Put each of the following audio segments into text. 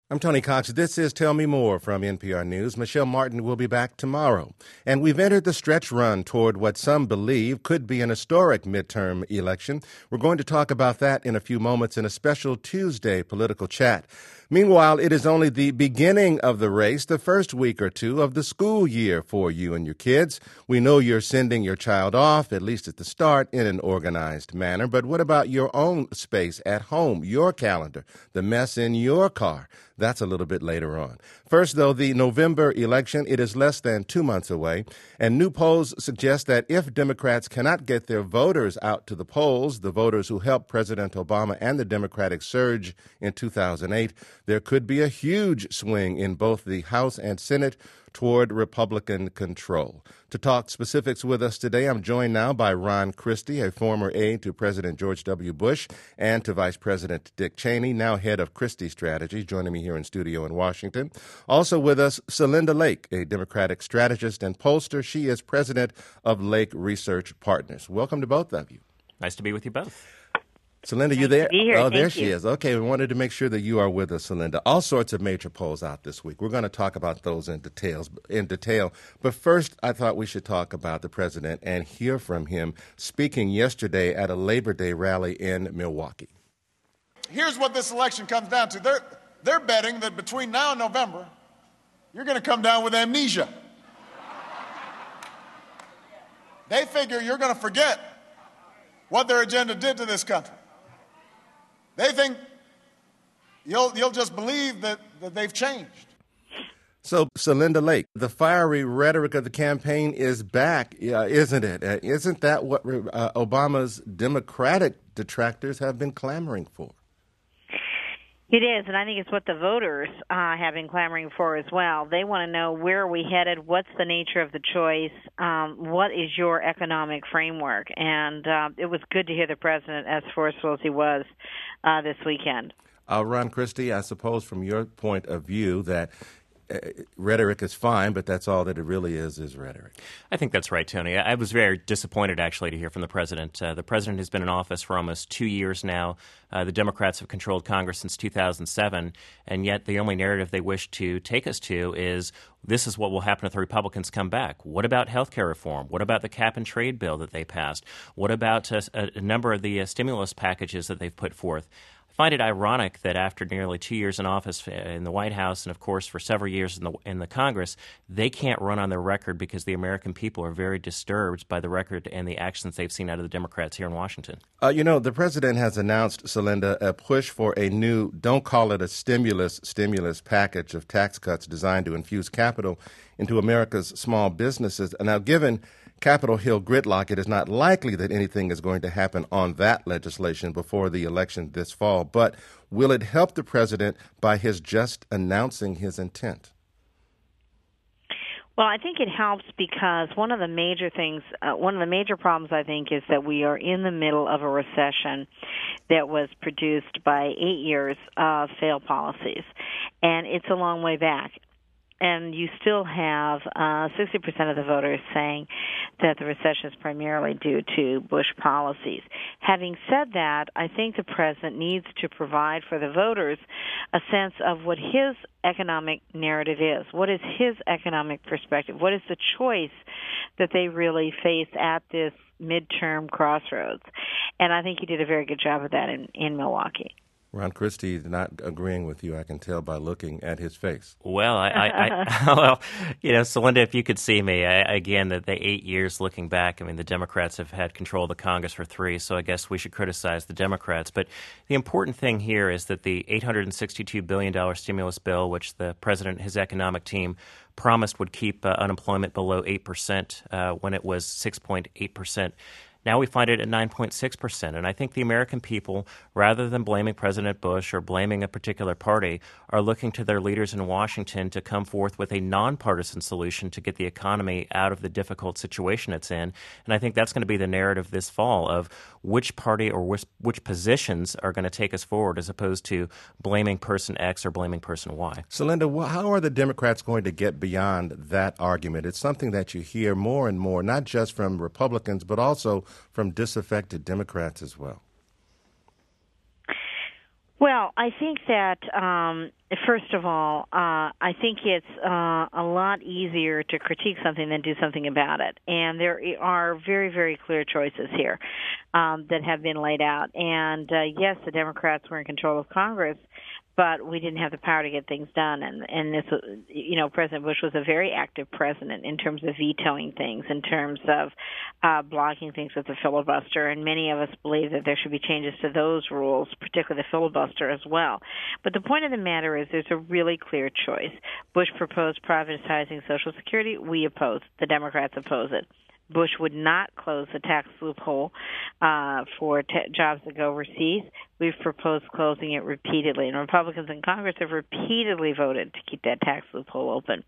I'm Tony Cox. This is Tell Me More from NPR News. Michelle Martin will be back tomorrow. And we've entered the stretch run toward what some believe could be an historic midterm election. We're going to talk about that in a few moments in a special Tuesday political chat. Meanwhile, it is only the beginning of the race, the first week or two of the school year for you and your kids. We know you're sending your child off, at least at the start, in an organized manner. But what about your own space at home, your calendar, the mess in your car? That's a little bit later on. First, though, the November election, it is less than 2 months away, and new polls suggest that if Democrats cannot get their voters out to the polls, the voters who helped President Obama and the Democratic surge in 2008, there could be a huge swing in both the House and Senate toward Republican control. To talk specifics with us today, I'm joined now by Ron Christie, a former aide to President George W. Bush and to Vice President Dick Cheney, now head of Christie Strategy, joining me here in studio in Washington. Also with us, Celinda Lake, a Democratic strategist and pollster. She is president of Lake Research Partners. Welcome to both of you. Nice to be with you both. Celinda, you there? Oh, there she you. is. Okay, we wanted to make sure that you are with us, Celinda. All sorts of major polls out this week. We're going to talk about those in detail. But first, I thought we should talk about the president and hear from him speaking yesterday at a Labor Day rally in Milwaukee. Here's what this election comes down to. They're betting that between now and November, you're going to come down with amnesia. They figure you're going to forget what their agenda did to this country. They think you'll just believe that they've changed. So, Celinda Lake, the fiery rhetoric of the campaign is back, isn't it? Isn't that what Obama's Democratic detractors have been clamoring for? It is, and I think it's what the voters have been clamoring for as well. They want to know, where are we headed? What's the nature of the choice? What is your economic framework? And it was good to hear the president as forceful as he was this weekend. Ron Christie, I suppose from your point of view that rhetoric is fine, but that's all that it really is rhetoric. I think that's right, Tony. I was very disappointed, actually, to hear from the president. The president has been in office for almost 2 years now. The Democrats have controlled Congress since 2007, and yet the only narrative they wish to take us to is this is what will happen if the Republicans come back. What about health care reform? What about the cap-and-trade bill that they passed? What about a number of the stimulus packages that they've put forth? I find it ironic that after nearly 2 years in office in the White House and, of course, for several years in the Congress, they can't run on their record because the American people are very disturbed by the record and the actions they've seen out of the Democrats here in Washington. The president has announced, Celinda, a push for a new, don't call it a stimulus package of tax cuts designed to infuse capital into America's small businesses. Now, given Capitol Hill gridlock, it is not likely that anything is going to happen on that legislation before the election this fall. But will it help the president by his just announcing his intent? Well, I think it helps because one of the major problems, I think, is that we are in the middle of a recession that was produced by 8 years of failed policies. And it's a long way back. And you still have 60% of the voters saying that the recession is primarily due to Bush policies. Having said that, I think the president needs to provide for the voters a sense of what his economic narrative is. What is his economic perspective? What is the choice that they really face at this midterm crossroads? And I think he did a very good job of that in Milwaukee. Ron Christie is not agreeing with you, I can tell by looking at his face. Well, Celinda, if you could see me, again, the 8 years looking back, the Democrats have had control of the Congress for 3, so I guess we should criticize the Democrats. But the important thing here is that the $862 billion stimulus bill, which the president and his economic team promised would keep unemployment below 8% when it was 6.8%, now we find it at 9.6%. And I think the American people, rather than blaming President Bush or blaming a particular party, are looking to their leaders in Washington to come forth with a nonpartisan solution to get the economy out of the difficult situation it's in. And I think that's going to be the narrative this fall of which party or which positions are going to take us forward as opposed to blaming person X or blaming person Y. Celinda, how are the Democrats going to get beyond that argument? It's something that you hear more and more, not just from Republicans, but also from disaffected Democrats as well. Well, I think that, first of all, I think it's a lot easier to critique something than do something about it. And there are very, very clear choices here that have been laid out. And, yes, the Democrats were in control of Congress, but we didn't have the power to get things done. And this, President Bush was a very active president in terms of vetoing things, in terms of blocking things with the filibuster. And many of us believe that there should be changes to those rules, particularly the filibuster as well. But the point of the matter is there's a really clear choice. Bush proposed privatizing Social Security. We oppose. The Democrats oppose it. Bush would not close the tax loophole for jobs that go overseas. We've proposed closing it repeatedly, and Republicans in Congress have repeatedly voted to keep that tax loophole open.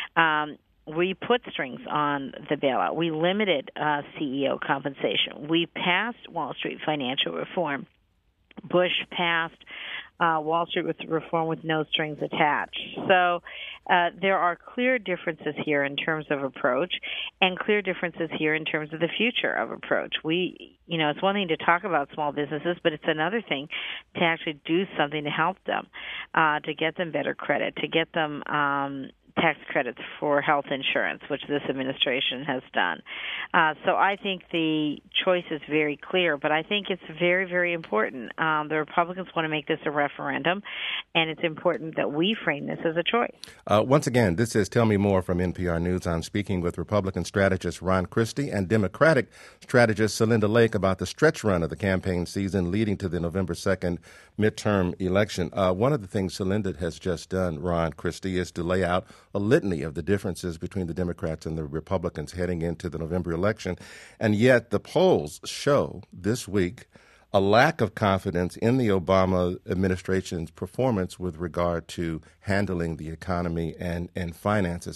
We put strings on the bailout. We limited CEO compensation. We passed Wall Street financial reform. Bush passed Wall Street with reform with no strings attached. So there are clear differences here in terms of approach, and clear differences here in terms of the future of approach. It's one thing to talk about small businesses, but it's another thing to actually do something to help them, to get them better credit, to get them tax credits for health insurance, which this administration has done. So I think the choice is very clear, but I think it's very, very important. The Republicans want to make this a referendum, and it's important that we frame this as a choice. Once again, this is Tell Me More from NPR News. I'm speaking with Republican strategist Ron Christie and Democratic strategist Celinda Lake about the stretch run of the campaign season leading to the November 2nd midterm election. One of the things Celinda has just done, Ron Christie, is to lay out a litany of the differences between the Democrats and the Republicans heading into the November election. And yet the polls show this week a lack of confidence in the Obama administration's performance with regard to handling the economy and finances.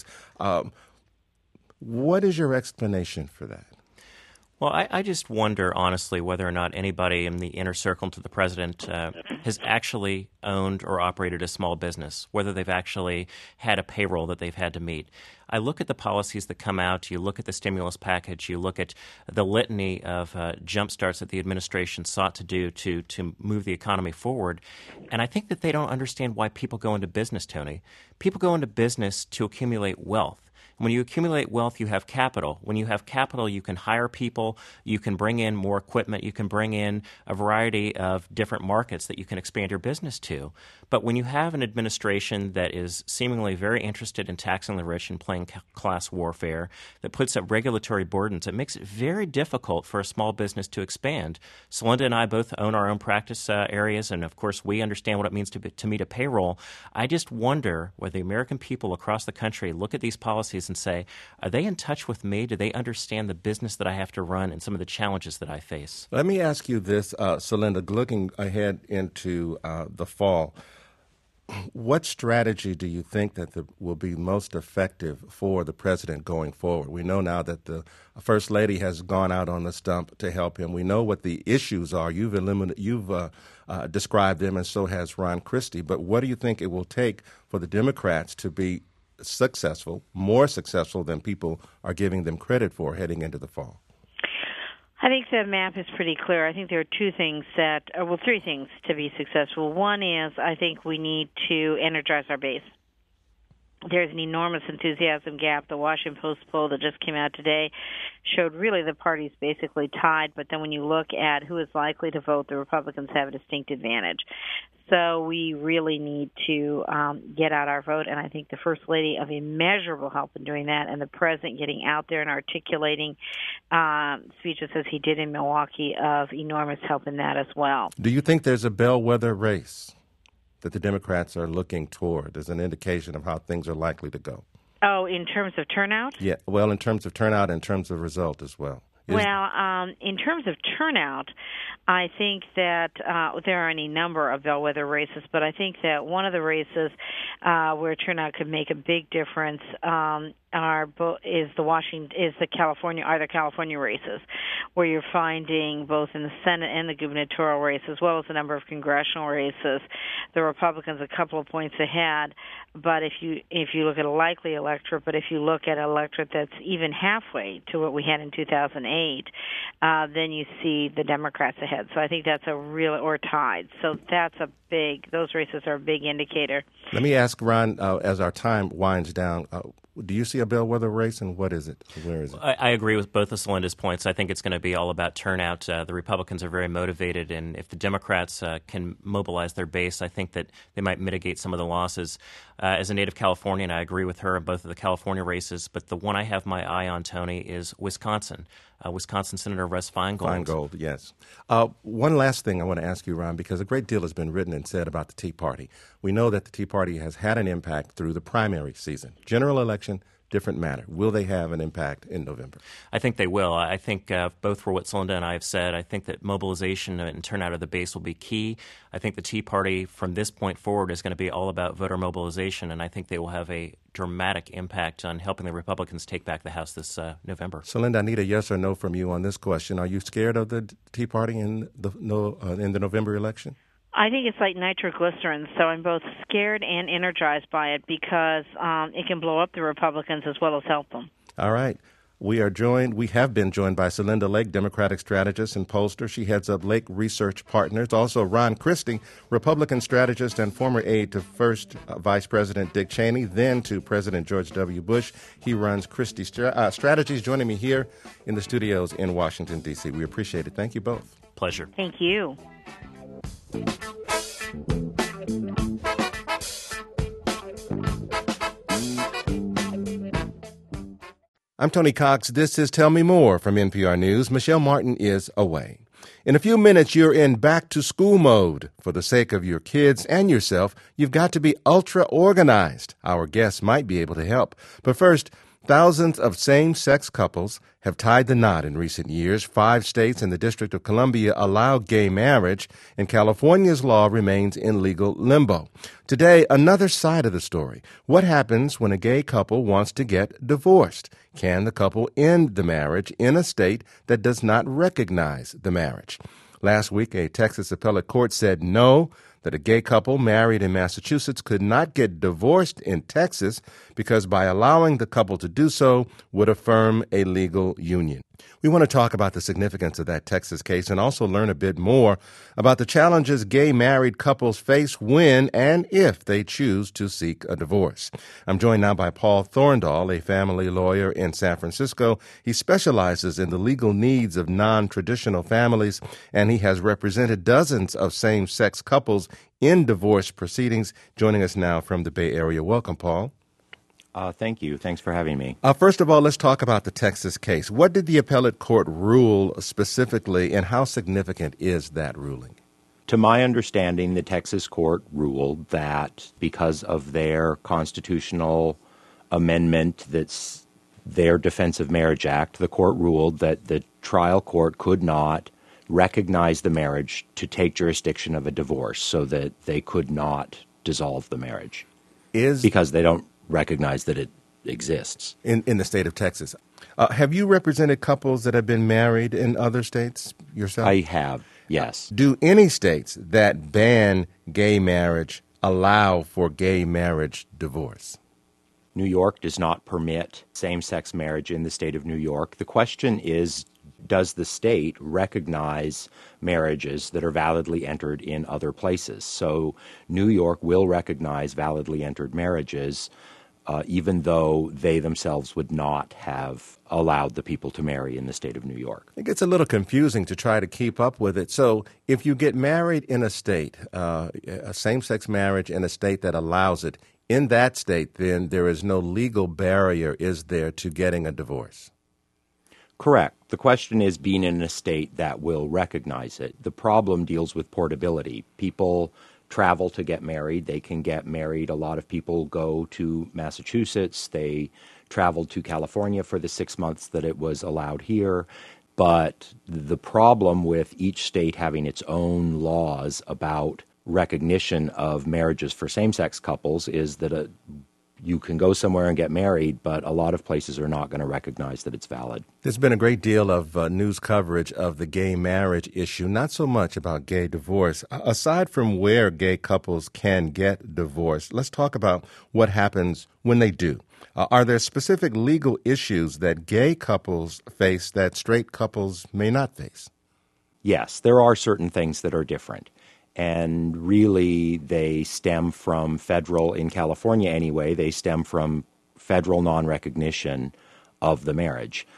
What is your explanation for that? Well, I just wonder, honestly, whether or not anybody in the inner circle to the president has actually owned or operated a small business, whether they've actually had a payroll that they've had to meet. I look at the policies that come out, you look at the stimulus package, you look at the litany of jump starts that the administration sought to do to move the economy forward, and I think that they don't understand why people go into business, Tony. People go into business to accumulate wealth. When you accumulate wealth, you have capital. When you have capital, you can hire people, you can bring in more equipment, you can bring in a variety of different markets that you can expand your business to. But when you have an administration that is seemingly very interested in taxing the rich and playing class warfare, that puts up regulatory burdens, it makes it very difficult for a small business to expand. Celinda and I both own our own practice areas, and of course we understand what it means to meet a payroll. I just wonder whether the American people across the country look at these policies and say, are they in touch with me? Do they understand the business that I have to run and some of the challenges that I face? Let me ask you this, Celinda, looking ahead into the fall, what strategy do you think that will be most effective for the president going forward? We know now that the First Lady has gone out on the stump to help him. We know what the issues are. You've described them, and so has Ron Christie. But what do you think it will take for the Democrats to be successful, more successful than people are giving them credit for heading into the fall? I think the map is pretty clear. I think there are three things to be successful. One is I think we need to energize our base. There's an enormous enthusiasm gap. The Washington Post poll that just came out today showed really the parties basically tied, but then when you look at who is likely to vote, the Republicans have a distinct advantage. So we really need to get out our vote, and I think the First Lady of immeasurable help in doing that, and the President getting out there and articulating speeches as he did in Milwaukee of enormous help in that as well. Do you think there's a bellwether race that the Democrats are looking toward as an indication of how things are likely to go? Oh, in terms of turnout? Yeah, well, in terms of turnout, in terms of result as well. In terms of turnout, I think that there are any number of bellwether races, but I think that one of the races where turnout could make a big difference is the California races, where you're finding both in the Senate and the gubernatorial race, as well as a number of congressional races, the Republicans a couple of points ahead. But if you look at a likely electorate, but if you look at an electorate that's even halfway to what we had in 2008, then you see the Democrats ahead. So I think that's or tied. So those races are a big indicator. Let me ask Ron, as our time winds down, do you see a bellwether race, and what is it? Where is it? I agree with both of Celinda's points. I think it's going to be all about turnout. The Republicans are very motivated, and if the Democrats can mobilize their base, I think that they might mitigate some of the losses. As a native Californian, I agree with her in both of the California races, but the one I have my eye on, Tony, is Wisconsin. Wisconsin Senator Russ Feingold. Feingold, yes. One last thing I want to ask you, Ron, because a great deal has been written and said about the Tea Party. We know that the Tea Party has had an impact through the primary season. General election, different matter. Will they have an impact in November? I think they will. I think both for what Celinda and I have said, I think that mobilization and turnout of the base will be key. I think the Tea Party from this point forward is going to be all about voter mobilization, and I think they will have a dramatic impact on helping the Republicans take back the House this November. Celinda, I need a yes or no from you on this question. Are you scared of the Tea Party in the November election? I think it's like nitroglycerin, so I'm both scared and energized by it because it can blow up the Republicans as well as help them. All right. We have been joined by Celinda Lake, Democratic strategist and pollster. She heads up Lake Research Partners. Also, Ron Christie, Republican strategist and former aide to first Vice President Dick Cheney, then to President George W. Bush. He runs Christie Strategies, joining me here in the studios in Washington, D.C. We appreciate it. Thank you both. Pleasure. Thank you. I'm Tony Cox. This is Tell Me More from NPR News. Michelle Martin is away. In a few minutes, you're in back-to-school mode. For the sake of your kids and yourself, you've got to be ultra-organized. Our guests might be able to help. But first, thousands of same-sex couples have tied the knot in recent years. 5 states and the District of Columbia allow gay marriage, and California's law remains in legal limbo. Today, another side of the story. What happens when a gay couple wants to get divorced? Can the couple end the marriage in a state that does not recognize the marriage? Last week, a Texas appellate court said no, that a gay couple married in Massachusetts could not get divorced in Texas because by allowing the couple to do so would affirm a legal union. We want to talk about the significance of that Texas case and also learn a bit more about the challenges gay married couples face when and if they choose to seek a divorce. I'm joined now by Paul Thorndall, a family lawyer in San Francisco. He specializes in the legal needs of non-traditional families, and he has represented dozens of same-sex couples in divorce proceedings. Joining us now from the Bay Area. Welcome, Paul. Thank you. Thanks for having me. First of all, let's talk about the Texas case. What did the appellate court rule specifically, and how significant is that ruling? To my understanding, the Texas court ruled that because of their constitutional amendment that's their Defense of Marriage Act, the court ruled that the trial court could not recognize the marriage to take jurisdiction of a divorce, so that they could not dissolve the marriage. Because they don't recognize that it exists. In the state of Texas. Have you represented couples that have been married in other states yourself? I have, yes. Do any states that ban gay marriage allow for gay marriage divorce? New York does not permit same-sex marriage in the state of New York. The question is, does the state recognize marriages that are validly entered in other places? So New York will recognize validly entered marriages, even though they themselves would not have allowed the people to marry in the state of New York. It gets a little confusing to try to keep up with it. So if you get married in a state, a same-sex marriage in a state that allows it, in that state, then there is no legal barrier, is there, to getting a divorce? Correct. The question is being in a state that will recognize it. The problem deals with portability. People travel to get married. They can get married. A lot of people go to Massachusetts. They traveled to California for the 6 months that it was allowed here. But the problem with each state having its own laws about recognition of marriages for same-sex couples is that you can go somewhere and get married, but a lot of places are not going to recognize that it's valid. There's been a great deal of news coverage of the gay marriage issue, not so much about gay divorce. Aside from where gay couples can get divorced, let's talk about what happens when they do. Are there specific legal issues that gay couples face that straight couples may not face? Yes, there are certain things that are different. And really, they stem from federal, in California anyway, they stem from federal non-recognition of the marriage.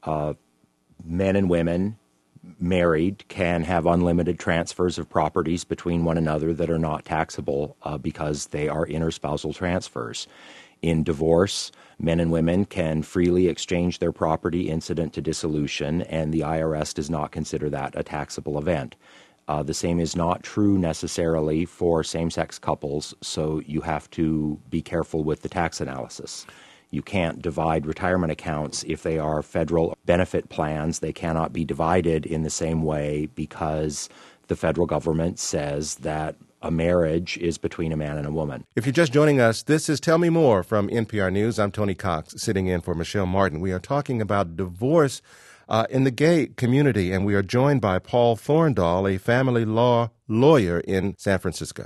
Men and women married can have unlimited transfers of properties between one another that are not taxable because they are interspousal transfers. In divorce, men and women can freely exchange their property incident to dissolution, and the IRS does not consider that a taxable event. The same is not true necessarily for same-sex couples, so you have to be careful with the tax analysis. You can't divide retirement accounts if they are federal benefit plans. They cannot be divided in the same way because the federal government says that a marriage is between a man and a woman. If you're just joining us, this is Tell Me More from NPR News. I'm Tony Cox, sitting in for Michelle Martin. We are talking about divorce in the gay community, and we are joined by Paul Thorndahl, a family law lawyer in San Francisco.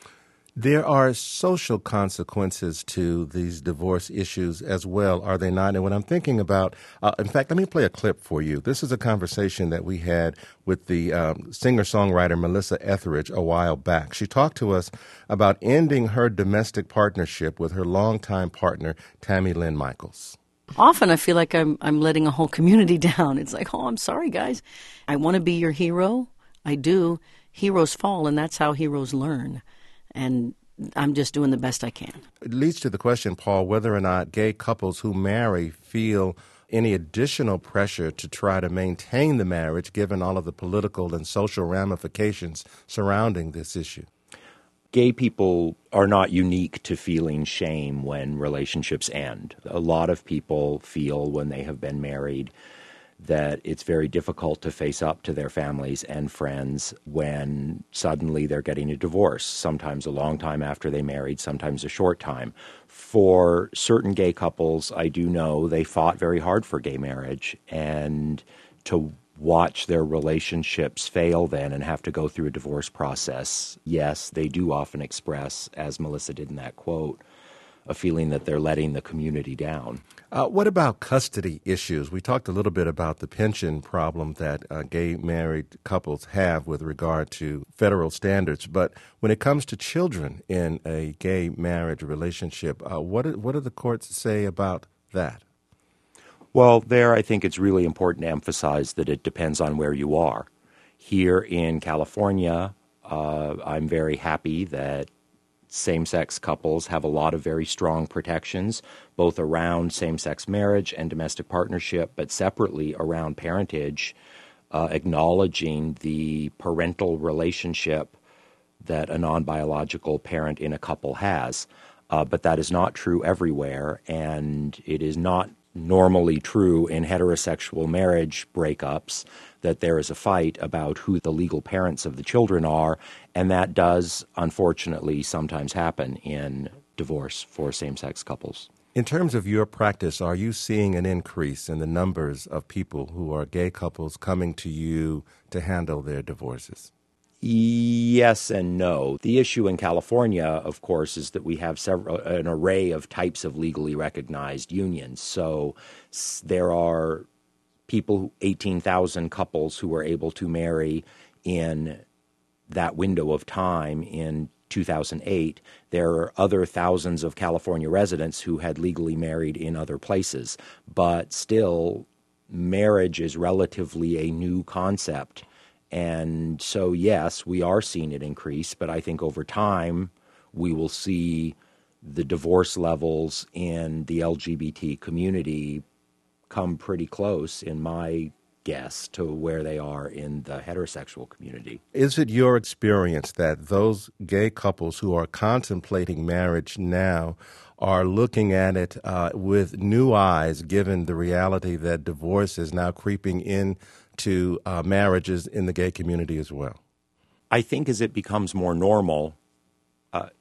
There are social consequences to these divorce issues as well, are they not? And what I'm thinking about, in fact, let me play a clip for you. This is a conversation that we had with the singer-songwriter Melissa Etheridge a while back. She talked to us about ending her domestic partnership with her longtime partner, Tammy Lynn Michaels. Often I feel like I'm letting a whole community down. It's like, oh, I'm sorry, guys. I want to be your hero. I do. Heroes fall, and that's how heroes learn. And I'm just doing the best I can. It leads to the question, Paul, whether or not gay couples who marry feel any additional pressure to try to maintain the marriage, given all of the political and social ramifications surrounding this issue. Gay people are not unique to feeling shame when relationships end. A lot of people feel when they have been married that it's very difficult to face up to their families and friends when suddenly they're getting a divorce, sometimes a long time after they married, sometimes a short time. For certain gay couples, I do know they fought very hard for gay marriage, and to watch their relationships fail then and have to go through a divorce process, yes, they do often express, as Melissa did in that quote, a feeling that they're letting the community down. What about custody issues? We talked a little bit about the pension problem that gay married couples have with regard to federal standards, but when it comes to children in a gay marriage relationship, what do the courts say about that? Well, there I think it's really important to emphasize that it depends on where you are. Here in California, I'm very happy that same-sex couples have a lot of very strong protections, both around same-sex marriage and domestic partnership, but separately around parentage, acknowledging the parental relationship that a non-biological parent in a couple has. But that is not true everywhere, and it is not normally true in heterosexual marriage breakups that there is a fight about who the legal parents of the children are, and that does, unfortunately, sometimes happen in divorce for same-sex couples. In terms of your practice, are you seeing an increase in the numbers of people who are gay couples coming to you to handle their divorces? Yes and no. The issue in California, of course, is that we have an array of types of legally recognized unions. So there are 18,000 couples who were able to marry in that window of time in 2008. There are other thousands of California residents who had legally married in other places. But still, marriage is relatively a new concept. And so, yes, we are seeing it increase, but I think over time we will see the divorce levels in the LGBT community come pretty close, in my guess, to where they are in the heterosexual community. Is it your experience that those gay couples who are contemplating marriage now are looking at it with new eyes, given the reality that divorce is now creeping in to marriages in the gay community as well? I think as it becomes more normal,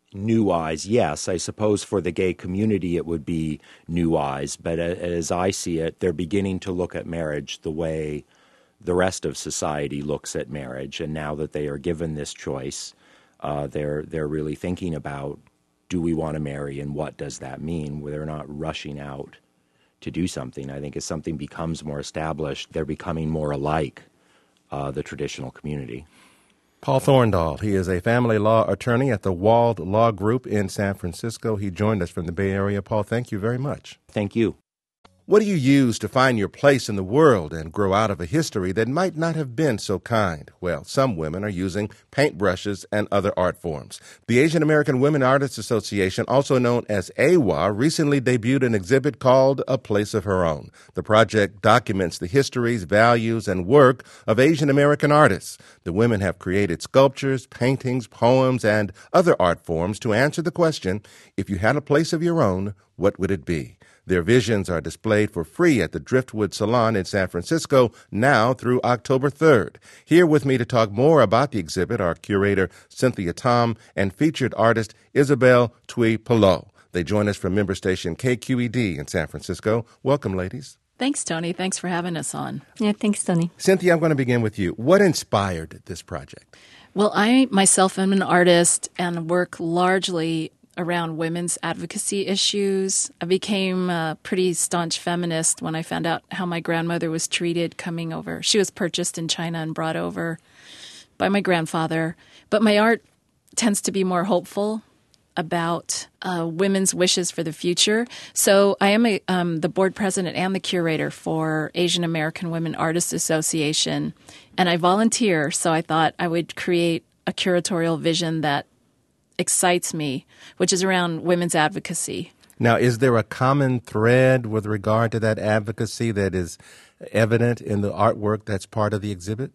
New eyes, yes. I suppose for the gay community it would be new eyes, but as I see it, they're beginning to look at marriage the way the rest of society looks at marriage. And now that they are given this choice, they're really thinking about, do we want to marry and what does that mean? They're not rushing out to do something. I think as something becomes more established, they're becoming more alike the traditional community. Paul Thorndal, he is a family law attorney at the Wald Law Group in San Francisco. He joined us from the Bay Area. Paul, thank you very much. Thank you. What do you use to find your place in the world and grow out of a history that might not have been so kind? Well, some women are using paintbrushes and other art forms. The Asian American Women Artists Association, also known as AWA, recently debuted an exhibit called A Place of Her Own. The project documents the histories, values, and work of Asian American artists. The women have created sculptures, paintings, poems, and other art forms to answer the question, if you had a place of your own, what would it be? Their visions are displayed for free at the Driftwood Salon in San Francisco now through October 3rd. Here with me to talk more about the exhibit are curator Cynthia Tom and featured artist Isabel Tui-Pelot. They join us from member station KQED in San Francisco. Welcome, ladies. Thanks, Tony. Thanks for having us on. Yeah, thanks, Tony. Cynthia, I'm going to begin with you. What inspired this project? Well, I myself am an artist and work largely around women's advocacy issues. I became a pretty staunch feminist when I found out how my grandmother was treated coming over. She was purchased in China and brought over by my grandfather. But my art tends to be more hopeful about women's wishes for the future. So I am the board president and the curator for Asian American Women Artists Association, and I volunteer. So I thought I would create a curatorial vision that excites me, which is around women's advocacy. Now, is there a common thread with regard to that advocacy that is evident in the artwork that's part of the exhibit?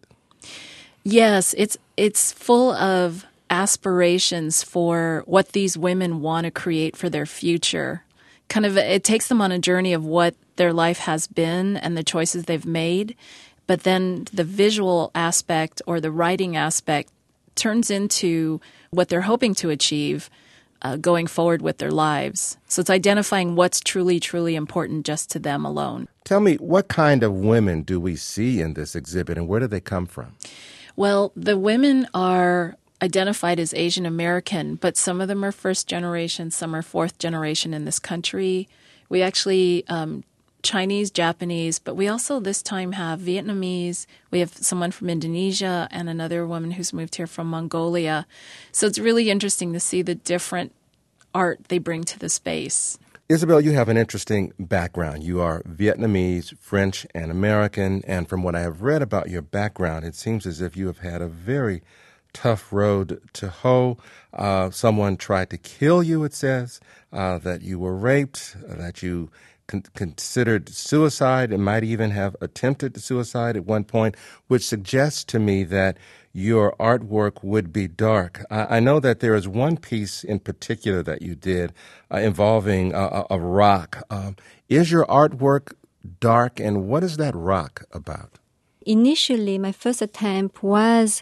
Yes, it's full of aspirations for what these women want to create for their future. Kind of, it takes them on a journey of what their life has been and the choices they've made, but then the visual aspect or the writing aspect turns into what they're hoping to achieve going forward with their lives. So it's identifying what's truly, truly important just to them alone. Tell me, what kind of women do we see in this exhibit and where do they come from? Well, the women are identified as Asian American, but some of them are first generation, some are fourth generation in this country. We actually Chinese, Japanese, but we also this time have Vietnamese. We have someone from Indonesia and another woman who's moved here from Mongolia. So it's really interesting to see the different art they bring to the space. Isabel, you have an interesting background. You are Vietnamese, French, and American, and from what I have read about your background, it seems as if you have had a very tough road to hoe. Someone tried to kill you, it says, that you were raped, that you considered suicide and might even have attempted suicide at one point, which suggests to me that your artwork would be dark. I know that there is one piece in particular that you did involving a rock. Is your artwork dark, and what is that rock about? Initially, my first attempt was,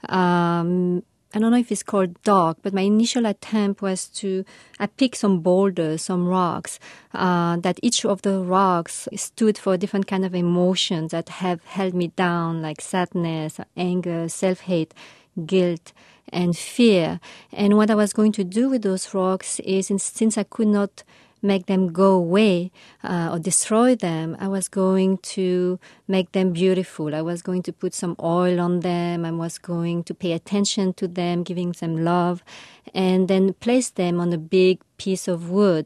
I don't know if it's called dark, but my initial attempt was I picked some boulders, some rocks, that each of the rocks stood for a different kind of emotions that have held me down, like sadness, anger, self-hate, guilt, and fear. And what I was going to do with those rocks is, since I could not make them go away or destroy them, I was going to make them beautiful. I was going to put some oil on them. I was going to pay attention to them, giving them love, and then place them on a big piece of wood.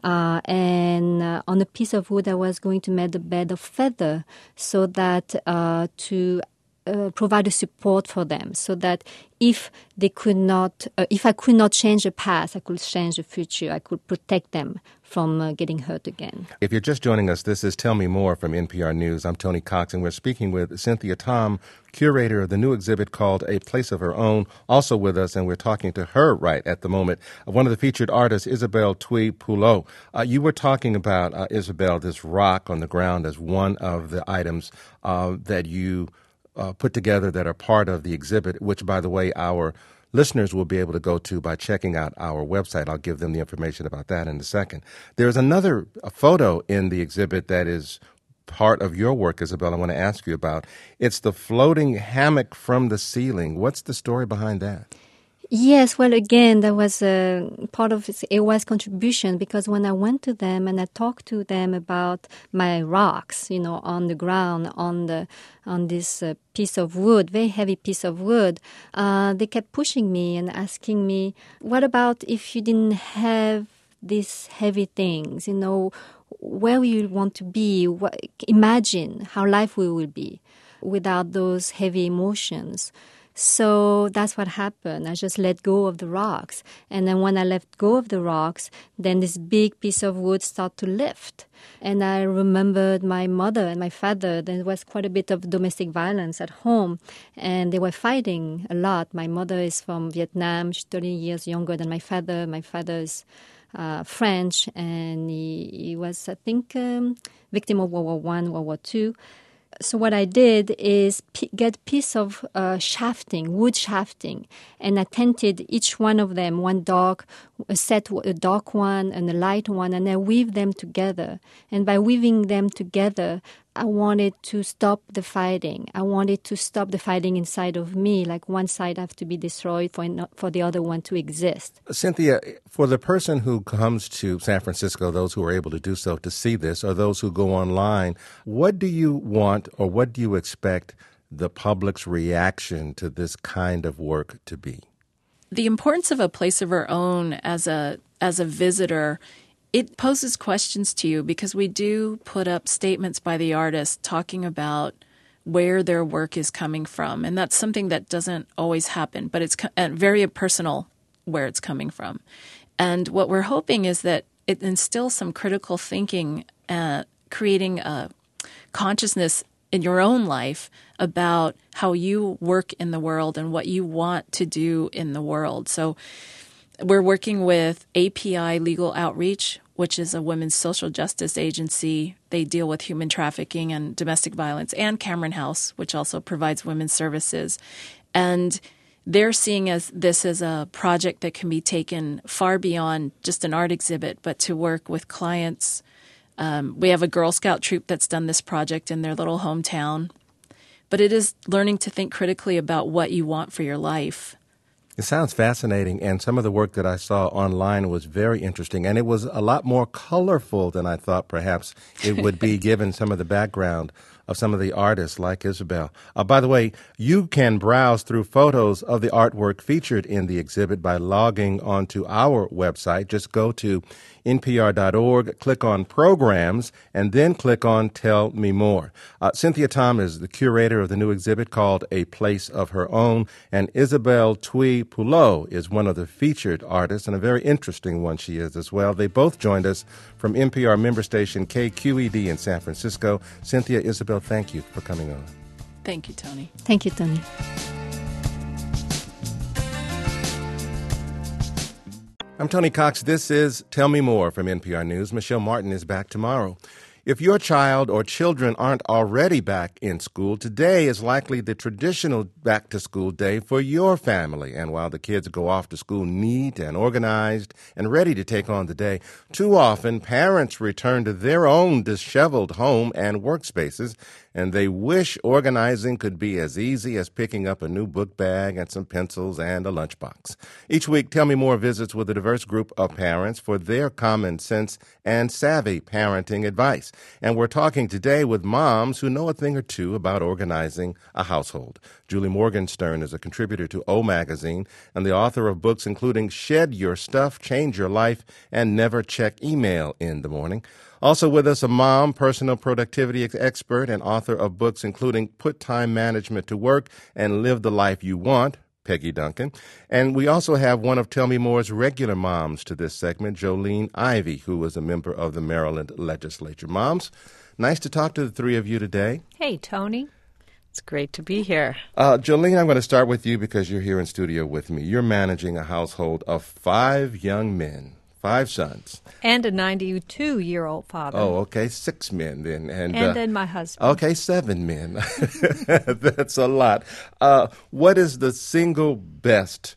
And on a piece of wood, I was going to make a bed of feather so that to provide a support for them, so that if I could not change the past, I could change the future. I could protect them from getting hurt again. If you're just joining us, this is Tell Me More from NPR News. I'm Tony Cox, and we're speaking with Cynthia Tom, curator of the new exhibit called A Place of Her Own, also with us, and we're talking to her right at the moment, one of the featured artists, Isabel Tui-Pelot. You were talking about, Isabel, this rock on the ground as one of the items that you put together that are part of the exhibit, which, by the way, our listeners will be able to go to by checking out our website. I'll give them the information about that in a second. There's another photo in the exhibit that is part of your work, Isabel, I want to ask you about. It's the floating hammock from the ceiling. What's the story behind that? Yes, well, again, that was part of AOI's contribution, because when I went to them and I talked to them about my rocks, on the ground, on this piece of wood, very heavy piece of wood, they kept pushing me and asking me, what about if you didn't have these heavy things, where will you want to be? Imagine how life will be without those heavy emotions. So that's what happened. I just let go of the rocks. And then when I let go of the rocks, then this big piece of wood started to lift. And I remembered my mother and my father. There was quite a bit of domestic violence at home, and they were fighting a lot. My mother is from Vietnam. She's 30 years younger than my father. My father is French, and he was, I think, victim of World War I, World War II. So what I did is get a piece of shafting, wood shafting, and I tinted each one of them, one dark, a dark one and a light one, and I weave them together. And by weaving them together, I wanted to stop the fighting. I wanted to stop the fighting inside of me, like one side have to be destroyed for the other one to exist. Cynthia, for the person who comes to San Francisco, those who are able to do so to see this, or those who go online, what do you want or what do you expect the public's reaction to this kind of work to be? The importance of a place of our own as a visitor, it poses questions to you, because we do put up statements by the artists talking about where their work is coming from. And that's something that doesn't always happen, but it's very personal where it's coming from. And what we're hoping is that it instills some critical thinking, creating a consciousness in your own life about how you work in the world and what you want to do in the world. So we're working with API Legal Outreach, which is a women's social justice agency. They deal with human trafficking and domestic violence, and Cameron House, which also provides women's services. And they're seeing this as a project that can be taken far beyond just an art exhibit, but to work with clients. We have a Girl Scout troop that's done this project in their little hometown. But it is learning to think critically about what you want for your life. It sounds fascinating, and some of the work that I saw online was very interesting, and it was a lot more colorful than I thought perhaps it would be given some of the background of some of the artists like Isabel. By the way, you can browse through photos of the artwork featured in the exhibit by logging onto our website. Just go to npr.org, click on Programs, and then click on Tell Me More. Cynthia Tom is the curator of the new exhibit called A Place of Her Own, and Isabel Thuy Poulot is one of the featured artists, and a very interesting one she is as well. They both joined us from NPR member station KQED in San Francisco. Cynthia, Isabel, thank you for coming on. Thank you, Tony. Thank you, Tony. I'm Tony Cox. This is Tell Me More from NPR News. Michelle Martin is back tomorrow. If your child or children aren't already back in school, today is likely the traditional back-to-school day for your family. And while the kids go off to school neat and organized and ready to take on the day, too often parents return to their own disheveled home and workspaces, and they wish organizing could be as easy as picking up a new book bag and some pencils and a lunchbox. Each week, Tell Me More visits with a diverse group of parents for their common sense and savvy parenting advice. And we're talking today with moms who know a thing or two about organizing a household. Julie Morgenstern is a contributor to O Magazine and the author of books including Shed Your Stuff, Change Your Life, and Never Check Email in the Morning. Also with us, a mom, personal productivity expert, and author of books including Put Time Management to Work and Live the Life You Want, Peggy Duncan. And we also have one of Tell Me More's regular moms to this segment, Jolene Ivey, who is a member of the Maryland legislature. Moms, nice to talk to the three of you today. Hey, Tony. It's great to be here. Jolene, I'm going to start with you because you're here in studio with me. You're managing a household of 5 young men. 5 sons. And a 92-year-old father. Oh, okay. 6 men then. And then my husband. Okay, 7 men. That's a lot. What is the single best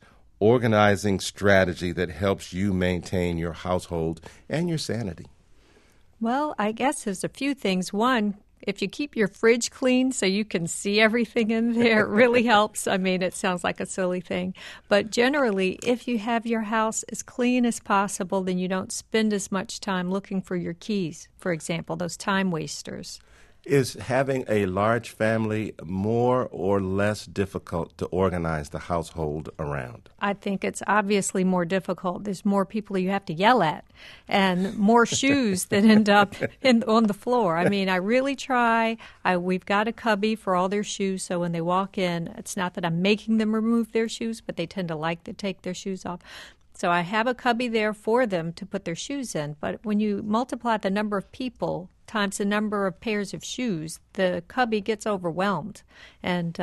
organizing strategy that helps you maintain your household and your sanity? Well, I guess there's a few things. One, if you keep your fridge clean so you can see everything in there, it really helps. I mean, it sounds like a silly thing. But generally, if you have your house as clean as possible, then you don't spend as much time looking for your keys, for example, those time wasters. Is having a large family more or less difficult to organize the household around? I think it's obviously more difficult. There's more people you have to yell at and more shoes that end up on the floor. I mean, I really try. We've got a cubby for all their shoes, so when they walk in, it's not that I'm making them remove their shoes, but they tend to like to take their shoes off. So I have a cubby there for them to put their shoes in. But when you multiply the number of people times the number of pairs of shoes, the cubby gets overwhelmed. And,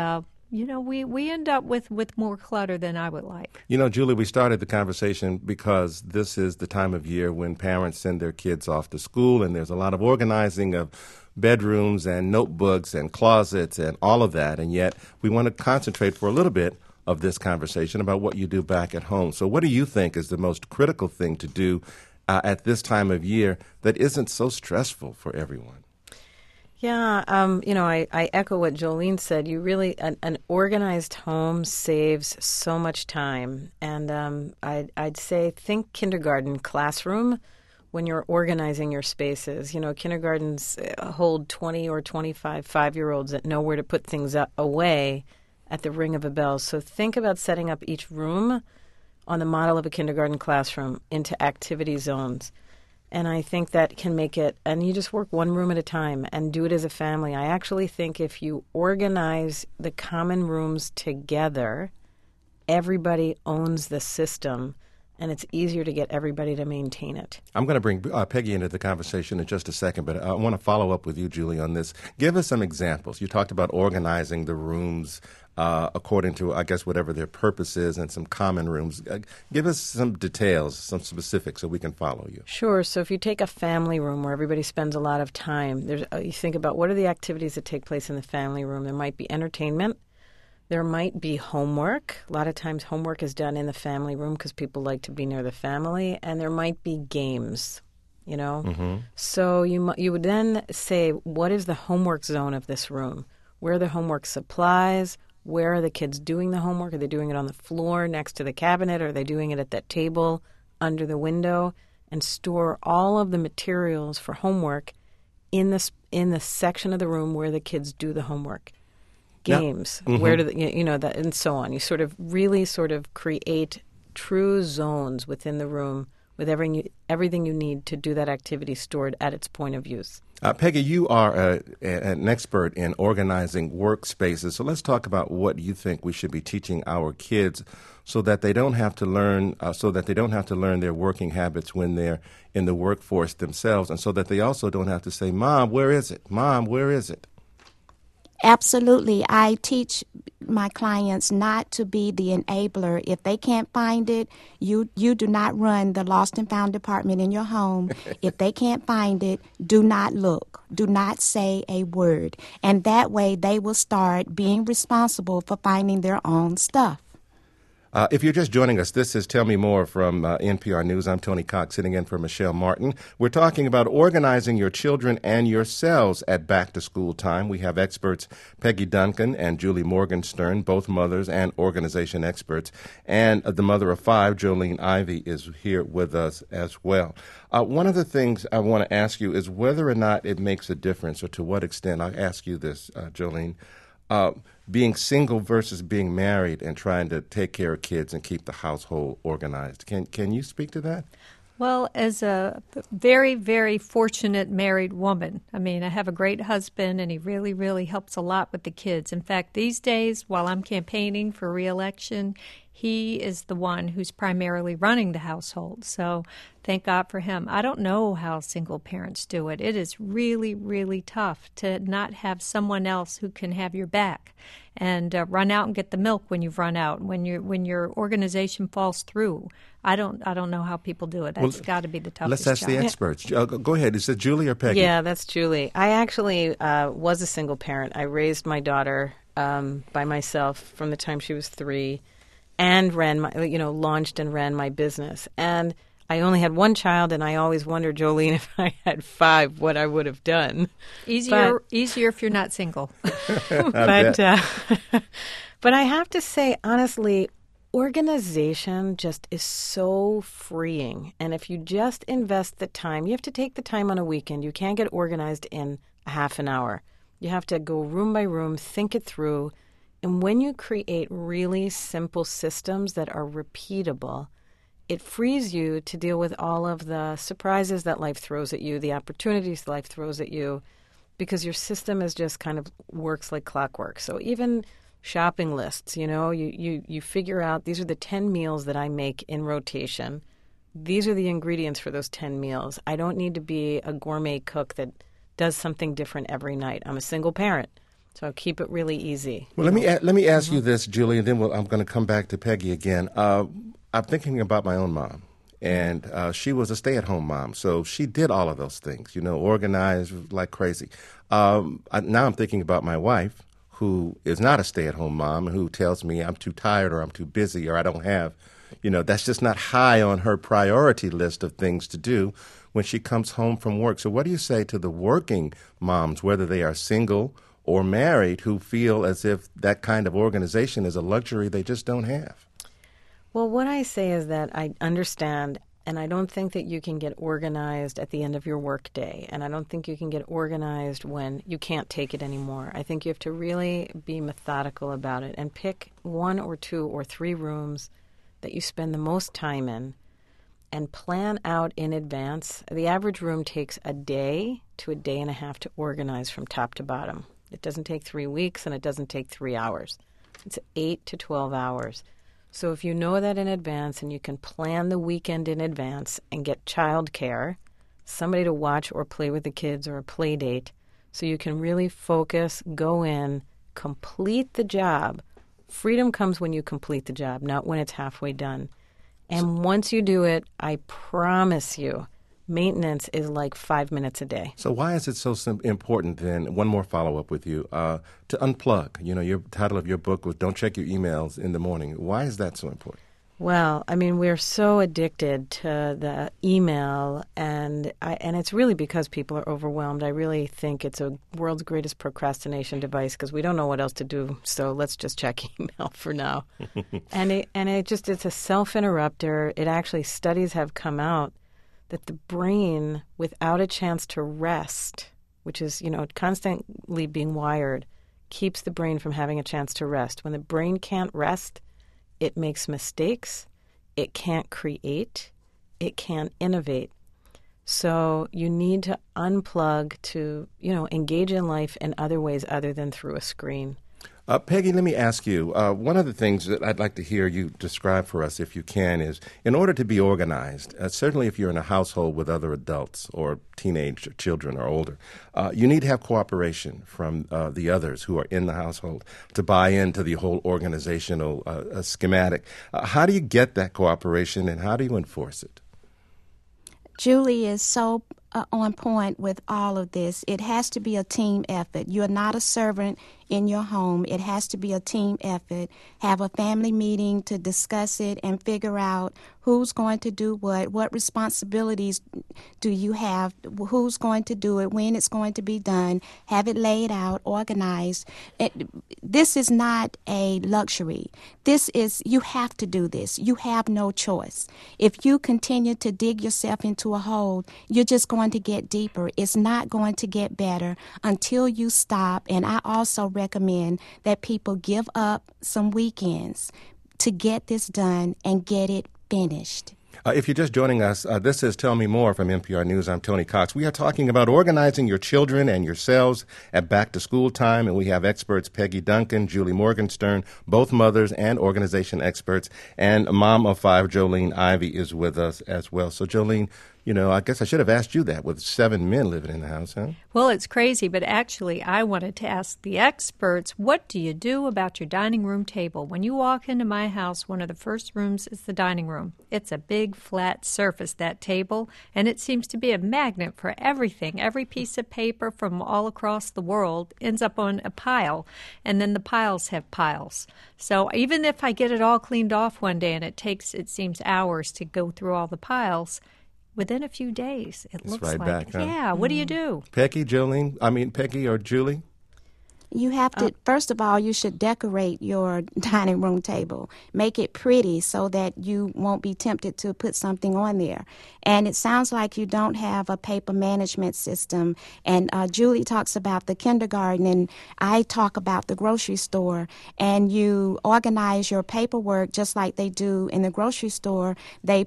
we end up with more clutter than I would like. You know, Julie, we started the conversation because this is the time of year when parents send their kids off to school, and there's a lot of organizing of bedrooms and notebooks and closets and all of that. And yet we want to concentrate for a little bit of this conversation about what you do back at home. So what do you think is the most critical thing to do at this time of year that isn't so stressful for everyone? Yeah, I echo what Jolene said. You really, an organized home saves so much time. And I'd say think kindergarten classroom when you're organizing your spaces. You know, kindergartens hold 20 or 25 5-year-olds that know where to put things away at the ring of a bell. So think about setting up each room on the model of a kindergarten classroom into activity zones. And I think that can make it, and you just work one room at a time and do it as a family. I actually think if you organize the common rooms together, everybody owns the system, and it's easier to get everybody to maintain it. I'm going to bring Peggy into the conversation in just a second, but I want to follow up with you, Julie, on this. Give us some examples. You talked about organizing the rooms according to, I guess, whatever their purpose is, and some common rooms. Give us some details, some specifics, so we can follow you. Sure. So if you take a family room where everybody spends a lot of time, you think about what are the activities that take place in the family room. There might be entertainment. There might be homework. A lot of times homework is done in the family room because people like to be near the family. And there might be games, you know. Mm-hmm. So you would then say, what is the homework zone of this room? Where are the homework supplies? Where are the kids doing the homework? Are they doing it on the floor next to the cabinet? Are they doing it at that table under the window? And store all of the materials for homework in the section of the room where the kids do the homework. Games, mm-hmm. where do that, and so on. You sort of really sort of create true zones within the room with everything you need to do that activity stored at its point of use. Peggy, you are an expert in organizing workspaces, so let's talk about what you think we should be teaching our kids so that they don't have to learn their working habits when they're in the workforce themselves, and so that they also don't have to say, "Mom, where is it? Mom, where is it?" Absolutely. I teach my clients not to be the enabler. If they can't find it, you do not run the lost and found department in your home. If they can't find it, do not look. Do not say a word. And that way they will start being responsible for finding their own stuff. If you're just joining us, this is Tell Me More from NPR News. I'm Tony Cox, sitting in for Michelle Martin. We're talking about organizing your children and yourselves at back-to-school time. We have experts Peggy Duncan and Julie Morgenstern, both mothers and organization experts. And the mother of 5, Jolene Ivey, is here with us as well. One of the things I want to ask you is whether or not it makes a difference, or to what extent. I'll ask you this, Jolene. Being single versus being married and trying to take care of kids and keep the household organized. Can you speak to that? Well, as a very, very fortunate married woman, I mean, I have a great husband, and he really, really helps a lot with the kids. In fact, these days, while I'm campaigning for re-election, he is the one who's primarily running the household. So thank God for him. I don't know how single parents do it. It is really, really tough to not have someone else who can have your back and run out and get the milk when you've run out. When your organization falls through, I don't know how people do it. That's got to be the toughest Let's ask the experts. Go ahead. Is it Julie or Peggy? Yeah, that's Julie. I actually was a single parent. I raised my daughter by myself from the time she was 3. and launched and ran my business. And I only had one child, and I always wondered, Jolene, if I had 5, what I would have done. Easier if you're not single. But I have to say, honestly, organization just is so freeing. And if you just invest the time, you have to take the time on a weekend. You can't get organized in a half an hour. You have to go room by room, think it through. And when you create really simple systems that are repeatable, it frees you to deal with all of the surprises that life throws at you, the opportunities life throws at you, because your system is just kind of works like clockwork. So even shopping lists, you figure out these are the 10 meals that I make in rotation. These are the ingredients for those 10 meals. I don't need to be a gourmet cook that does something different every night. I'm a single parent, so I keep it really easy. Well, let me ask you this, Julie, and then I'm going to come back to Peggy again. I'm thinking about my own mom, and she was a stay-at-home mom, so she did all of those things, organized like crazy. Now I'm thinking about my wife, who is not a stay-at-home mom, who tells me I'm too tired or I'm too busy or I don't have, that's just not high on her priority list of things to do when she comes home from work. So what do you say to the working moms, whether they are single or married, who feel as if that kind of organization is a luxury they just don't have? Well, what I say is that I understand, and I don't think that you can get organized at the end of your work day, and I don't think you can get organized when you can't take it anymore. I think you have to really be methodical about it and pick 1 or 2 or 3 rooms that you spend the most time in and plan out in advance. The average room takes a day to a day and a half to organize from top to bottom. It doesn't take 3 weeks, and it doesn't take 3 hours. It's 8 to 12 hours. So if you know that in advance and you can plan the weekend in advance and get childcare, somebody to watch or play with the kids or a play date, so you can really focus, go in, complete the job. Freedom comes when you complete the job, not when it's halfway done. And once you do it, I promise you, maintenance is like 5 minutes a day. So why is it so important then, one more follow-up with you, to unplug? Your title of your book was Don't Check Your Emails in the Morning. Why is that so important? Well, we're so addicted to the email, and it's really because people are overwhelmed. I really think it's a world's greatest procrastination device because we don't know what else to do, so let's just check email for now. It's a self-interrupter. It actually, studies have come out that the brain, without a chance to rest, which is, constantly being wired, keeps the brain from having a chance to rest. When the brain can't rest, it makes mistakes, it can't create, it can't innovate. So you need to unplug to, engage in life in other ways other than through a screen. Peggy, let me ask you, one of the things that I'd like to hear you describe for us, if you can, is in order to be organized, certainly if you're in a household with other adults or teenage children or older, you need to have cooperation from the others who are in the household to buy into the whole organizational schematic. How do you get that cooperation, and how do you enforce it? Julie is so on point with all of this. It has to be a team effort. You're not a servant in your home. It has to be a team effort. Have a family meeting to discuss it and figure out who's going to do what responsibilities do you have, who's going to do it, when it's going to be done, have it laid out, organized. This is not a luxury. You have to do this. You have no choice. If you continue to dig yourself into a hole, you're just going to get deeper. It's not going to get better until you stop. And I also recommend that people give up some weekends to get this done and get it finished. If you're just joining us, this is Tell Me More from NPR News. I'm Tony Cox. We are talking about organizing your children and yourselves at back-to-school time, and we have experts Peggy Duncan, Julie Morgenstern, both mothers and organization experts, and mom of 5, Jolene Ivey, is with us as well. So, Jolene, I guess I should have asked you that with 7 men living in the house, huh? Well, it's crazy, but actually I wanted to ask the experts, what do you do about your dining room table? When you walk into my house, one of the first rooms is the dining room. It's a big, flat surface, that table, and it seems to be a magnet for everything. Every piece of paper from all across the world ends up on a pile, and then the piles have piles. So even if I get it all cleaned off one day and it seems hours to go through all the piles, within a few days, it looks right like, back, huh? Yeah, what do you do? Peggy or Julie? You have to, first of all, you should decorate your dining room table. Make it pretty so that you won't be tempted to put something on there. And it sounds like you don't have a paper management system. And Julie talks about the kindergarten, and I talk about the grocery store. And you organize your paperwork just like they do in the grocery store. They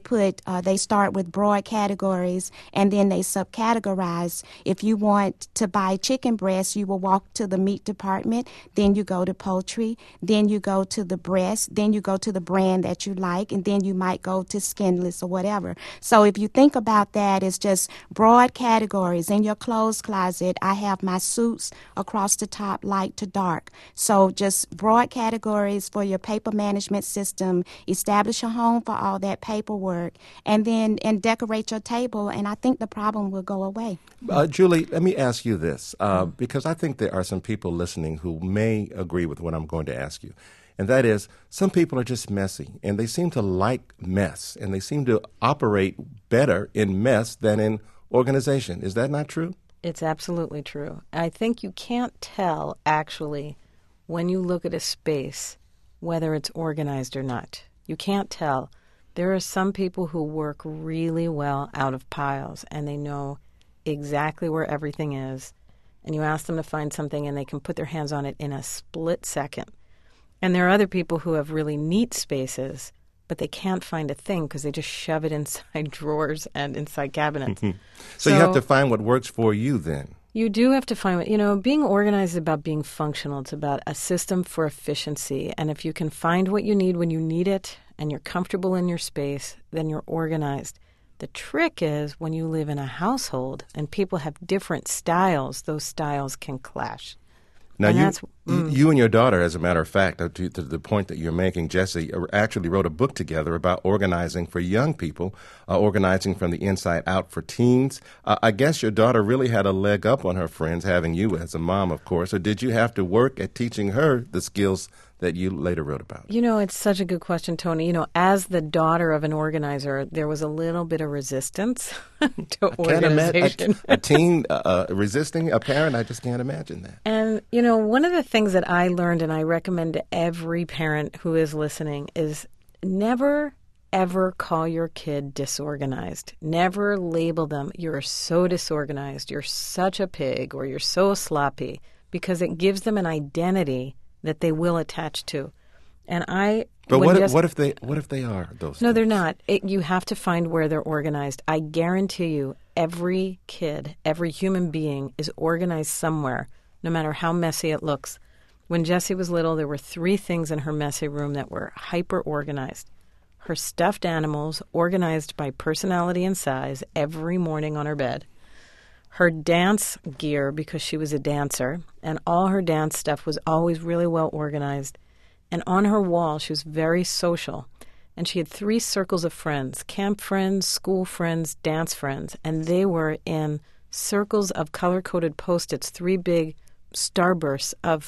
start with broad categories, and then they subcategorize. If you want to buy chicken breast, you will walk to the meat department, then you go to poultry, then you go to the breast, then you go to the brand that you like, and then you might go to skinless or whatever. So if you think about that, it's just broad categories. In your clothes closet, I have my suits across the top, light to dark. So just broad categories for your paper management system. Establish a home for all that paperwork, and decorate your table, and I think the problem will go away. Julie, let me ask you this, because I think there are some people listening who may agree with what I'm going to ask you. And that is, some people are just messy, and they seem to like mess, and they seem to operate better in mess than in organization. Is that not true? It's absolutely true. I think you can't tell, actually, when you look at a space, whether it's organized or not. You can't tell. There are some people who work really well out of piles, and they know exactly where everything is. And you ask them to find something, and they can put their hands on it in a split second. And there are other people who have really neat spaces, but they can't find a thing because they just shove it inside drawers and inside cabinets. So you have to find what works for you then. You do have to find what, being organized is about being functional. It's about a system for efficiency. And if you can find what you need when you need it and you're comfortable in your space, then you're organized. The trick is when you live in a household and people have different styles, those styles can clash. Now, you and your daughter, as a matter of fact, to the point that you're making, Jessie, actually wrote a book together about organizing for young people, organizing from the inside out for teens. I guess your daughter really had a leg up on her friends, having you as a mom, of course, or did you have to work at teaching her the skills that you later wrote about? It's such a good question, Tony. As the daughter of an organizer, there was a little bit of resistance to organization. A teen resisting a parent, I just can't imagine that. And, one of the things that I learned, and I recommend to every parent who is listening, is never, ever call your kid disorganized. Never label them, you're so disorganized, you're such a pig, or you're so sloppy, because it gives them an identity that they will attach to. And But what if they are those? No, they're not. You have to find where they're organized. I guarantee you, every kid, every human being is organized somewhere, no matter how messy it looks. When Jessie was little, there were 3 things in her messy room that were hyper organized. Her stuffed animals, organized by personality and size, every morning on her bed. Her dance gear, because she was a dancer, and all her dance stuff was always really well organized. And on her wall, she was very social. And she had 3 circles of friends, camp friends, school friends, dance friends. And they were in circles of color-coded Post-its, 3 big starbursts of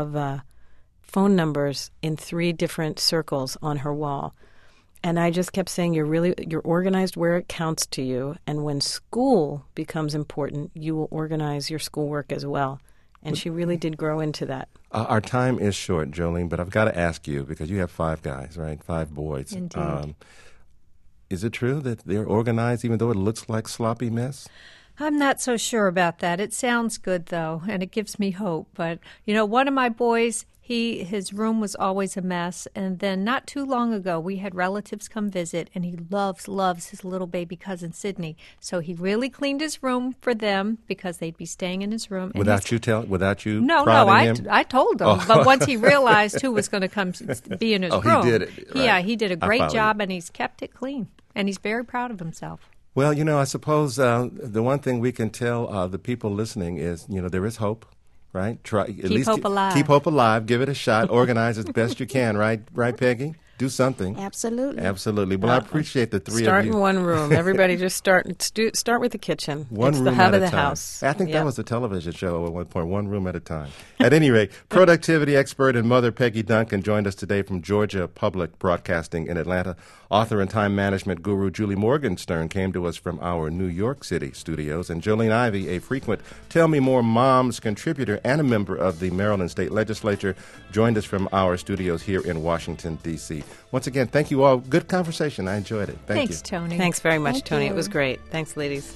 phone numbers in 3 different circles on her wall. And I just kept saying, you're organized where it counts to you. And when school becomes important, you will organize your schoolwork as well. And she really did grow into that. Our time is short, Jolene, but I've got to ask you, because you have 5 guys, right? 5 boys. Indeed. Is it true that they're organized even though it looks like sloppy mess? I'm not so sure about that. It sounds good, though, and it gives me hope. But, one of my boys, his room was always a mess. And then not too long ago, we had relatives come visit, and he loves his little baby cousin, Sydney. So he really cleaned his room for them because they'd be staying in his room. Without you prodding him? I told him. Oh. But once he realized who was going to come be in his room. He did it. Right. Yeah, he did a great job, and he's kept it clean. And he's very proud of himself. Well, I suppose the one thing we can tell the people listening is, there is hope, right? Try at least hope alive. Keep hope alive. Give it a shot. Organize as best you can, right, Peggy? Do something. Absolutely. Absolutely. Well, I appreciate the three Start of you. in one room. Everybody just start with the kitchen. One it's room the hub at of a the time. house. I think that was a television show at one point, one room at a time. At any rate, productivity expert and mother Peggy Duncan joined us today from Georgia Public Broadcasting in Atlanta. Author and time management guru Julie Morgenstern came to us from our New York City studios. And Jolene Ivey, a frequent Tell Me More Moms contributor and a member of the Maryland State Legislature, joined us from our studios here in Washington, D.C. Once again, thank you all. Good conversation. I enjoyed it. Thank you. Thanks, Tony. Thanks very much, Thank Tony. you. It was great. Thanks, ladies.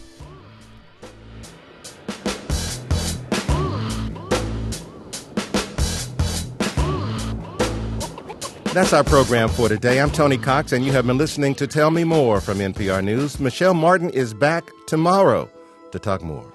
That's our program for today. I'm Tony Cox, and you have been listening to Tell Me More from NPR News. Michelle Martin is back tomorrow to talk more.